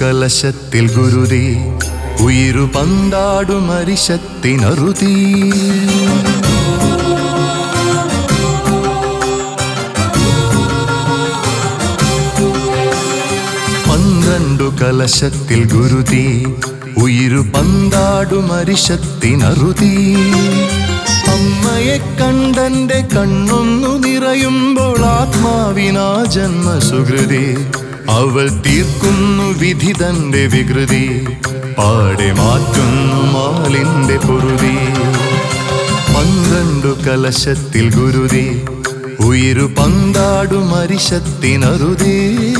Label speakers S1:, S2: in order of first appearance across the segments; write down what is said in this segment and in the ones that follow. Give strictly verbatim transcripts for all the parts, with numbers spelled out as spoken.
S1: കലശത്തിൽ ഗുരുതി ഉയിരു പന്താടും അരിശത്തിനറുതി. പന്ത്രണ്ടു കലശത്തിൽ ഗുരുതി ഉയിരു പന്താടും അരിശത്തിനറുതി. അമ്മയെ കണ്ടന്റെ കണ്ണൊന്നു നിറയുമ്പോൾ ആത്മാവിനാ ജന്മസുകൃതി. അവൾ തീർക്കുന്നു വിധി തന്റെ വികൃതി. പാടെ മാറ്റുന്നു മാലിന്റെ പൊറുതി. പന്ത്രണ്ടു കലശത്തിൽ ഗുരുതി ഉയിരു പന്താടും അരിശത്തിനറുതി.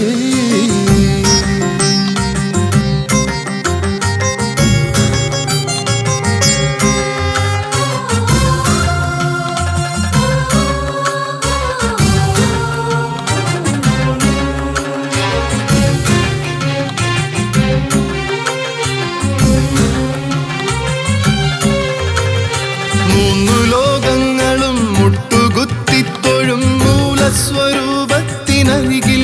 S1: മൂന്നു ലോകങ്ങളും മുട്ടുകുത്തിത്തൊഴും മൂലസ്വരൂപത്തിനരികിൽ.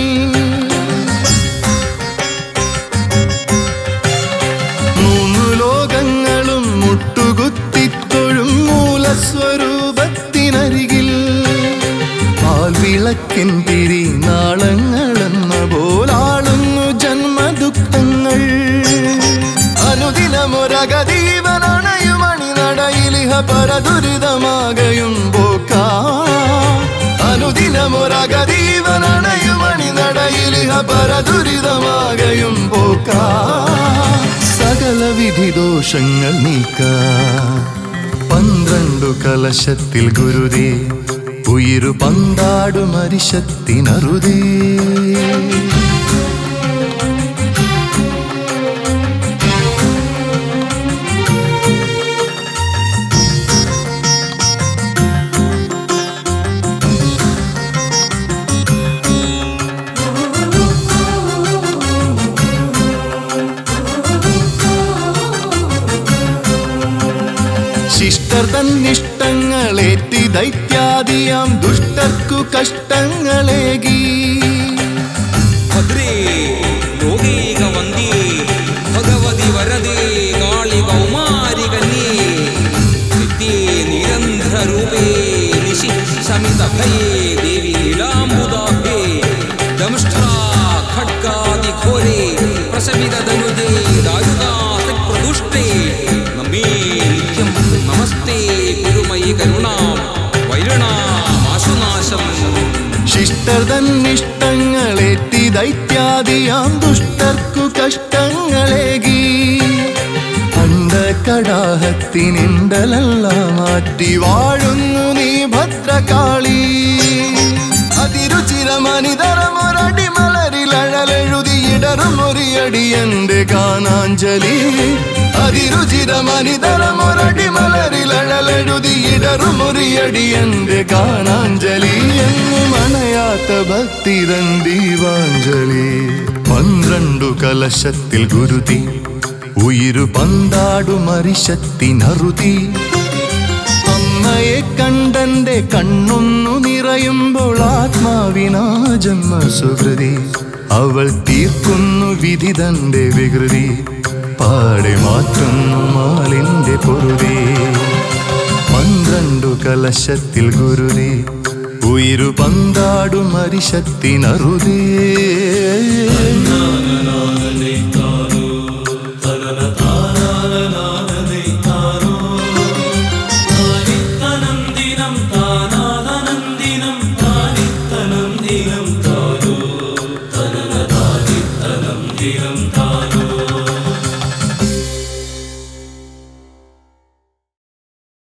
S1: മൂന്നു ലോകങ്ങളും മുട്ടുകുത്തിത്തൊഴും മൂലസ്വരൂപത്തിനരികിൽ. പാൽവിളക്കിൻ തിരി നാളങ്ങളെന്ന പോലാളുന്നു ജന്മദുഃഖങ്ങൾ. അനുദിനമൊരഗതീവനണയുമണി നടയിലിഹ പരദുരിതമാകയും പോക്കാ. അനുദിനമൊരഗതീവനണയുമണി നടയിലിഹ പരദുരിതമാകയും പോക്കാ. സകല വിധി ദോഷങ്ങൾ നീക്കാ. പന്ത്രണ്ടു കലശത്തിൽ ഗുരുതി ഉയിരു പന്താടും അരിശത്തിനറുതി. ശിഷ്ടർ തന്നിഷ്ടങ്ങളേറ്റി ദൈത്യാദിയാം ദുഷ്ടർക്കു കഷ്ടങ്ങളേകി.
S2: ഭദ്രേ ലോകൈക വന്ദ്യേ ഭഗവതി വരദേ കാളി കൗമാരി കന്യേ നിത്യേ നിരന്തരൂപേ നിശി ശമിതഭയേ ദേവി നീലാംബുദാഭേ ദംഷ്ട്രാ ഖഡ്ഗാദി ഘോരേ പ്രശമിതധനുജേ ദാരുകാസക് പ്രദുഷ്ടേ നമേ നിത്യം നമസ്തേ ഗുരുമയി കരുണാം വൈരണാമാശുനാശം.
S1: ശിഷ്ടർ തന്നിഷ്ടങ്ങളേറ്റി ദൈത്യാദിയാം ദുഷ്ടർക്കു കഷ്ടങ്ങളേകി. അണ്ടകടാഹത്തിനിണ്ടലെല്ലാം മാറ്റി വാഴുന്നു നീ ഭദ്രകാളി. അതിരുചിരമനിതരമൊരടിമലരിലഴലെഴുതിയിടറുമൊരിയടിയന്റെ ഗാനാഞ്ജലി. അതിരുചിരമനിതരമൊരടിമലരിലഴലെഴുതിയിടറുമൊരിയടിയന്റെ ഗാനാഞ്ജലി. എന്നും അണയാത്ത ഭക്തിതൻ ദീപാഞ്ജലി. പന്ത്രണ്ടു കലശത്തിൽ ഗുരുതി ഉയിരു പന്താടും അരിശത്തിനറുതി. അമ്മയെ കണ്ടന്റെ കണ്ണൊന്നു നിറയുമ്പോൾ ആത്മാവിനാ ജന്മസുകൃതി. അവൾ തീർക്കുന്നു വിധി തന്റെ വികൃതി. പാടെ മാറ്റുന്നു മാലിന്റെ പൊറുതി. പന്ത്രണ്ടു കലശത്തിൽ ഗുരുതി ഉയിരു പന്താടും അരിശത്തിനറുതി.